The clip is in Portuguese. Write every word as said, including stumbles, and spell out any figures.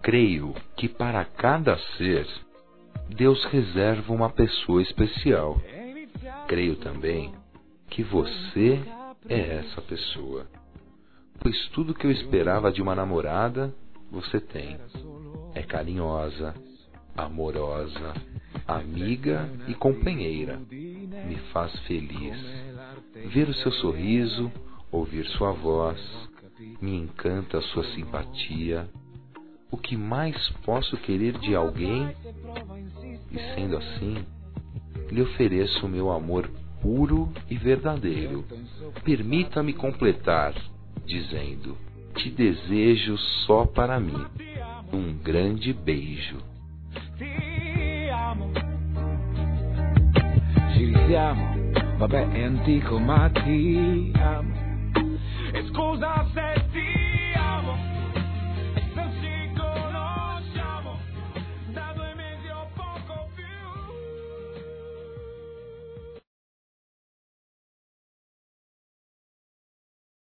Creio que para cada ser, Deus reserva uma pessoa especial. Creio também que você é essa pessoa, pois tudo que eu esperava de uma namorada, você tem. É carinhosa, amorosa, amiga e companheira. Me faz feliz. Ver o seu sorriso, ouvir sua voz, me encanta a sua simpatia. O que mais posso querer de alguém? E sendo assim, lhe ofereço o meu amor puro e verdadeiro. Permita-me completar, dizendo: te desejo só para mim. Um grande beijo. Ci risiamo, vabbè è antico ma ti amo.